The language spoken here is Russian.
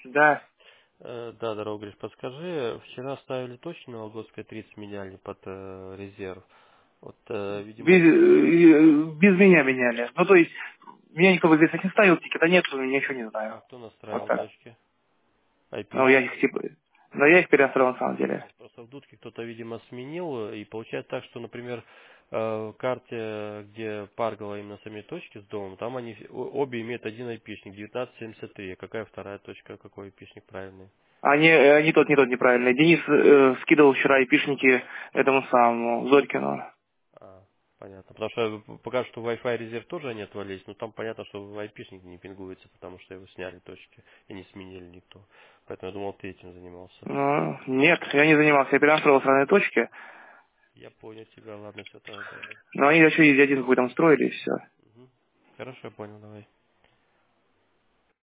Да. Да, здорово, Гриш, подскажи, вчера ставили точно на Вологодской 30 меняли под резерв. Вот, видимо, Без меня меняли. Ну, то есть, меня никто в известность не ставил, тикета нет, я ничего не знаю. а кто Вот настраивал так. точки? Ну, я их Айпишники? типа... Но я их переостроил на самом деле. Нет, просто в дудке кто-то, видимо, сменил, и получается так, что, например, в карте, где паргала именно сами точки с домом, там они обе имеют один айпишник, 1973. Какая вторая точка, какой айпишник правильный? Не тот, неправильный. Денис скидывал вчера айпишники этому самому, Зорькину. А, понятно. Потому что пока что Wi-Fi резерв тоже они отвалились, но там понятно, что в айпишник не пингуется, потому что его сняли точки и не сменили никто. Поэтому я думал, ты этим занимался. Ну, нет, я не занимался, я переостроил сразу точки. Я понял тебя, ладно, все тогда давай. Но они еще из один какой-то строили, и все. Мгм. Хорошо, я понял, давай.